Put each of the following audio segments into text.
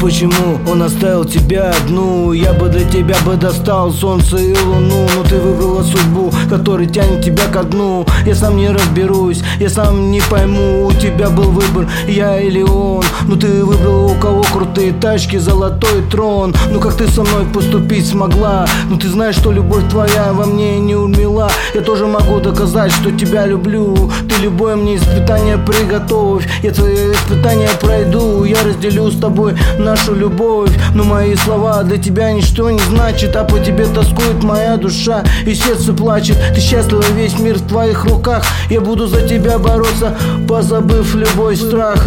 почему он оставил тебя одну? Я бы для тебя бы достал солнце и луну, но ты выбрала судьбу, которая тянет тебя ко дну. Я сам не разберусь, я сам не пойму. У тебя был выбор, я или он, но ты выбрала, у кого крутые тачки, золотой трон. Ну как ты со мной поступить смогла? Ну ты знаешь, что любовь твоя во мне не умерла. Я тоже могу доказать, что тебя люблю. Ты любое мне испытание приготовь, я твои испытания пройду. Я разделю с тобой нашу любовь, но мои слова для тебя ничто не значит. А по тебе тоскует моя душа и сердце плачет. Ты счастлива, весь мир в твоих руках. Я буду за тебя бороться, позабыв любой страх.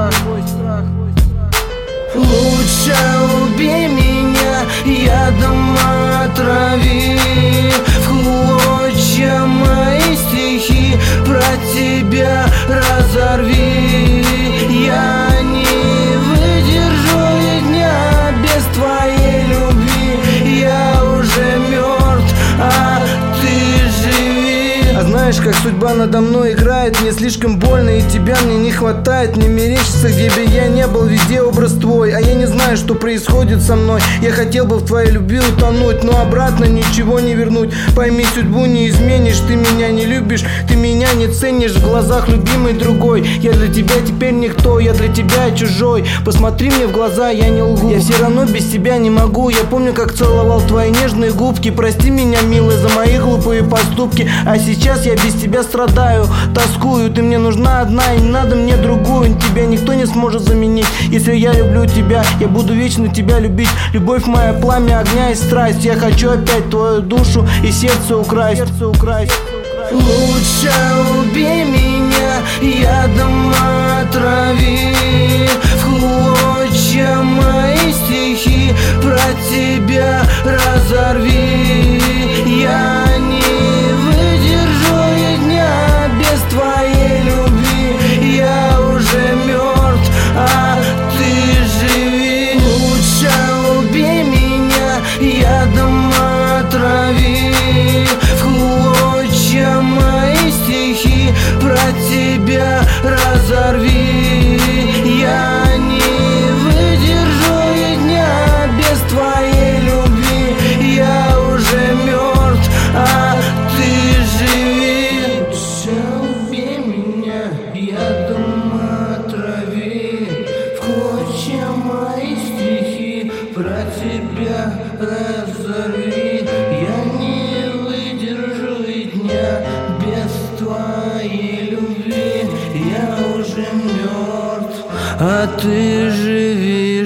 Лучше убей меня, ядом отрави, в клочья мои стихи про тебя разорви. Я не выдержу и дня без твоей любви. Я уже мертв, а ты живи. А знаешь, как судьба надо мной играет? Мне слишком больно, и тебя мне не хватает. Мне мерещится, где бы я не был, везде образ твой. А я не знаю, что происходит со мной. Я хотел бы в твоей любви утонуть, но обратно ничего не вернуть. Пойми, судьбу не изменишь. Ты меня не любишь, ты меня не ценишь. В глазах любимый другой. Я для тебя теперь никто, я для тебя чужой. Посмотри мне в глаза, я не лгу. Я все равно без тебя не могу. Я помню, как целовал твои нежные губки. Прости меня, милый, за мои глупые поступки. А сейчас я без тебя страдаю, тоскую. Ты мне нужна одна, и не надо мне другую. Тебя никто не сможет заменить. Если я люблю тебя, я буду вечно тебя любить. Любовь моя, пламя огня и страсть. Я хочу опять твою душу и сердце украсть. Лучше убей меня, ядом отрави, в клочья мои стихи про тебя разорви. Я не выдержу и дня без твоей любви. Я уже мертв, а ты живи. Лучше убей меня, ядом отрави, в клочья мои стихи про тебя разорви. Я не выдержу и дня без твоей любви. Я уже мертв, а ты живи. Лучше убей меня, ядом отрави, в клочья мои стихи про тебя разорви. Я не выдержу и дня без твоей любви. Я уже мертв, а ты живи.